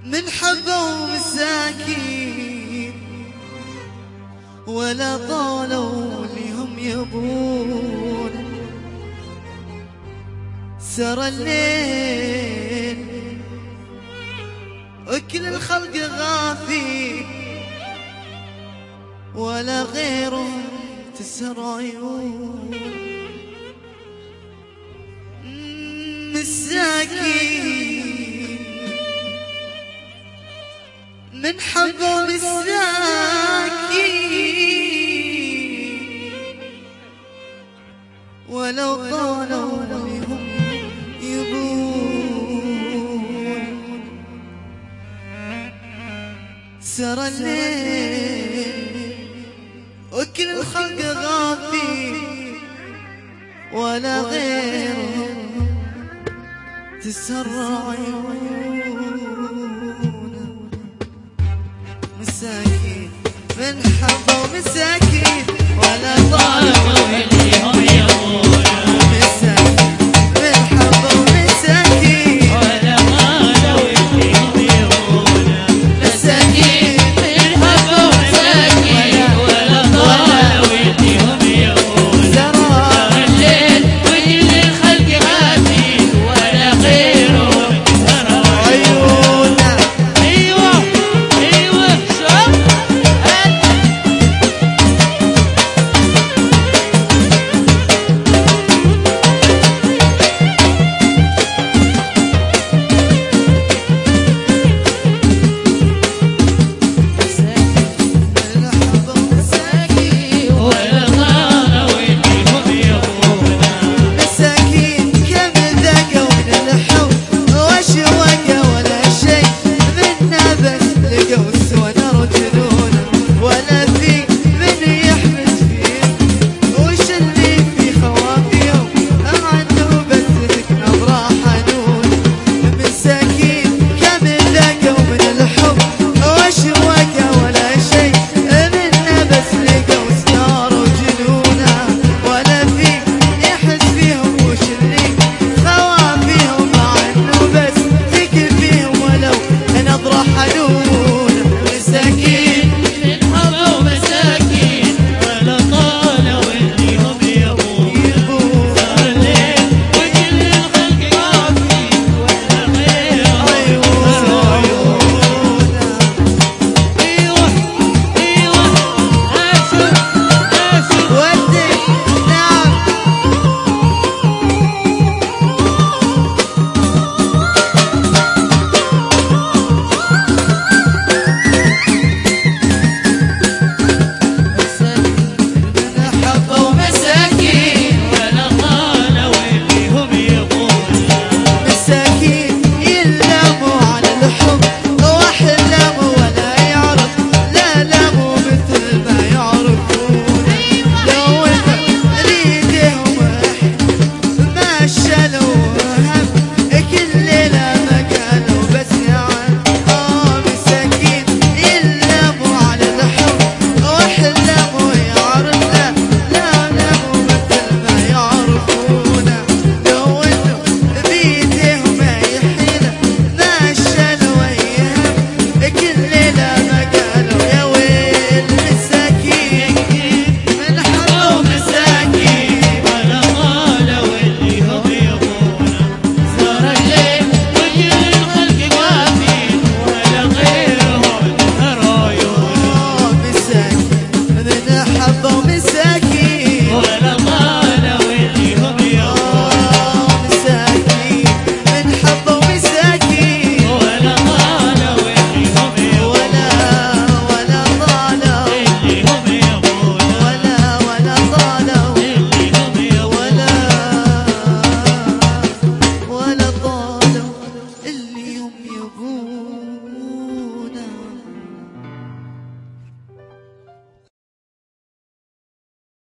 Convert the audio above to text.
من حبوا مساكين ولا طالوا لهم يبون. سرى الليل وكل الخلق غافي ولا غيرهم تسرى عيون. مساكين من حبوا مساكين ولو طالوا لهم يبون. سرى الليل وكل الخلق غافي ولا غيرهم تسرى عيون. مساكين من حبوا مساكين ولا طالوا لهم يبون. مساكين من حبوا مساكين ولا طالوا لهم يبون. مساكين من حبوا مساكين ولا طالوا لهم يبون. سرى الليل وكل الخلق غافي ولا غيرهم تسرى عيون. ايوه ايوه شوف مساكين